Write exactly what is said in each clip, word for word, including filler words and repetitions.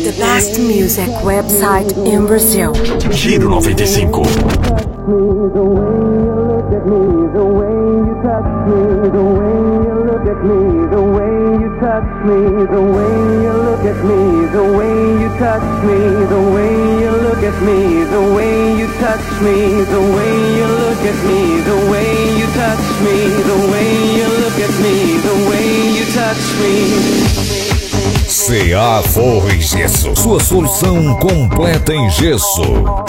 The best music website in Brazil. Giro noventa e cinco. C A Forro em Gesso, sua solução completa em gesso.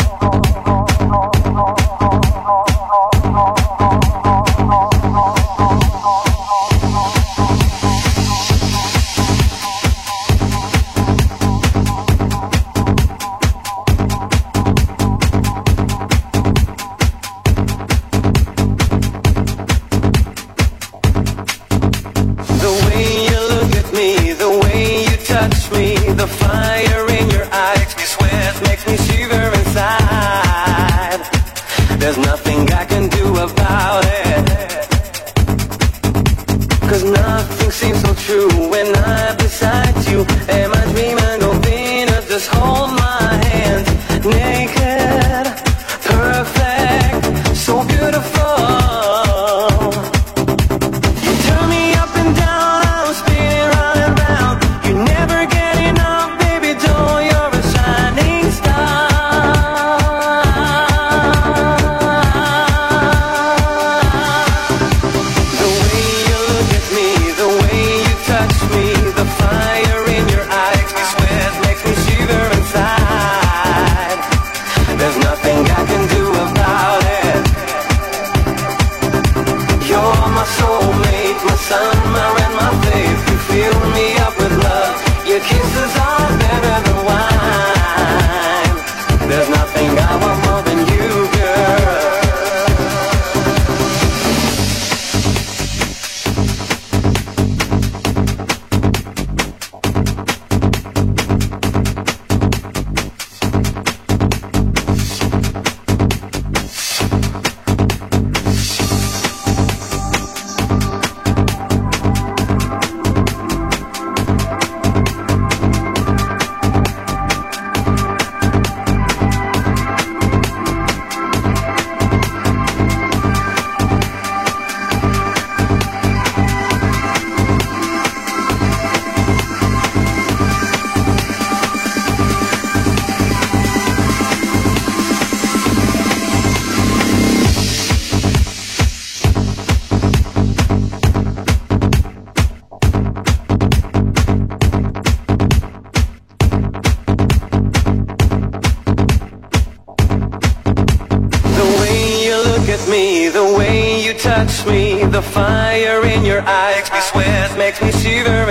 The fire in your eyes makes me sweat, makes me shiver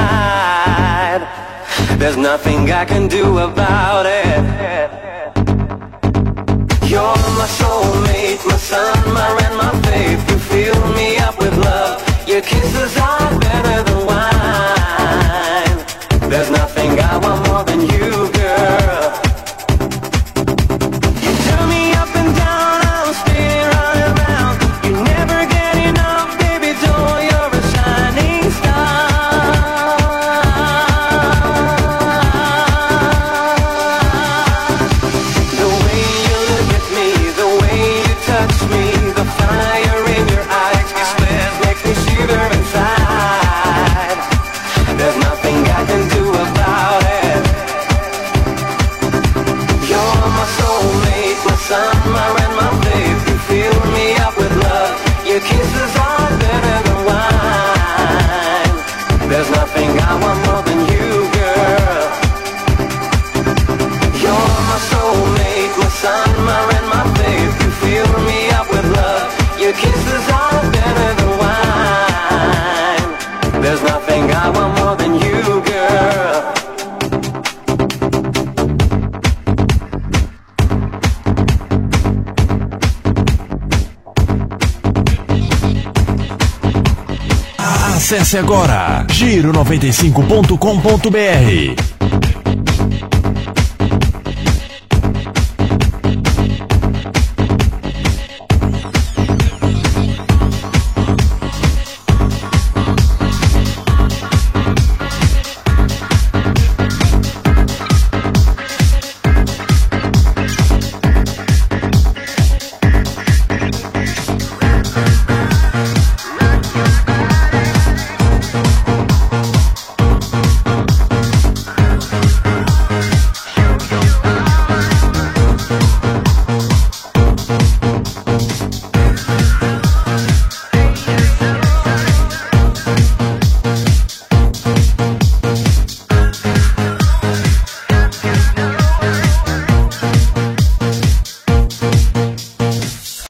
inside. There's nothing I can do about it. You're my soulmate, my sun, my rain, my faith. You fill me up with love. Your kisses are better than wine. There's nothing I want more than you, girl. You turn me up and down, I'm spinning round and round. You never get enough, baby doll, you're a shining star. The way you look at me, the way you touch me, the fire in your eyes makes me sweat, makes me shiver inside. There's nothing I can do about it. You're my soulmate, my sun, my rain, my faith. You fill me up with love. Your kisses are better than wine. There's nothing I want more than you, girl. You're my soulmate, my sun, my rain, my faith. You fill me up with love. Your kisses are better than wine. There's nothing I want more than you, girl. Acesse agora giro noventa e cinco ponto com ponto br.